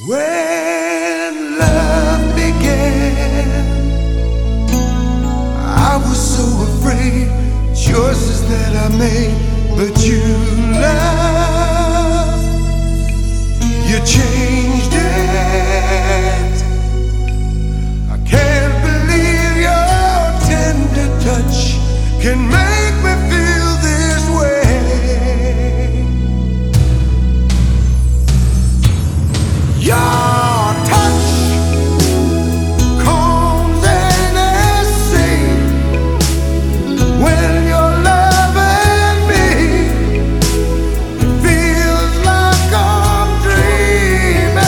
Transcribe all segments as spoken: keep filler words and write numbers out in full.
When love began, I was so afraid, choices that I made, but you love, you changed it. I can't believe your tender touch can make me feel this way. Your touch calms any sea. When you're loving me, it feels like I'm dreaming.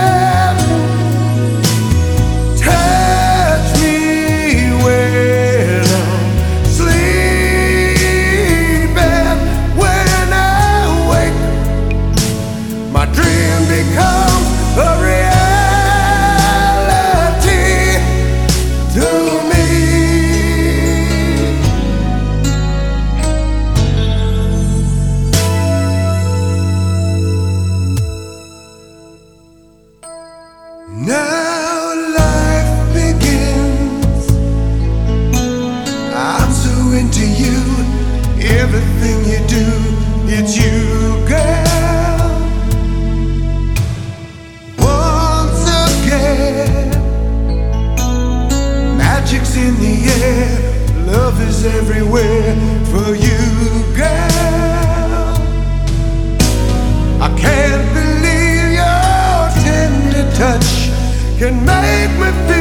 Touch me when I'm sleeping. When I wake, my dream becomes a reality to me. Now life begins. I'm so into you. Everything you do, it's you, girl. Magic's in the air, love is everywhere for you, girl. I can't believe your tender touch can make me feel